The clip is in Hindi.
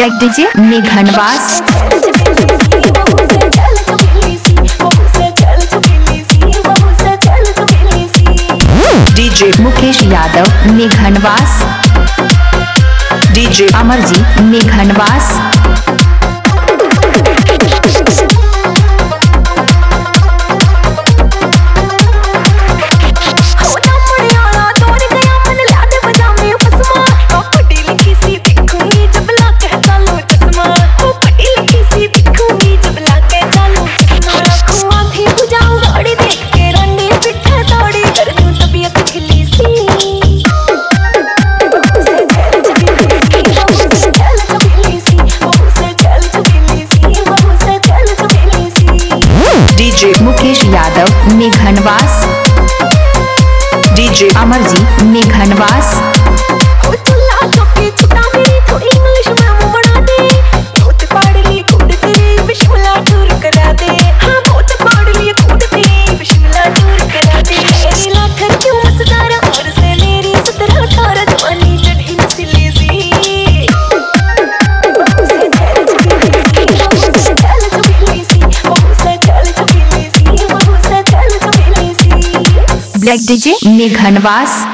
Black DJ Meghanwas. DJ Mukesh Yadav Meghanwas. DJ Amarjeet Meghanwas. DJ Mukesh Yadav Meghanwas. DJ Amarjeet Meghanwas. Black DJ मेघनवास।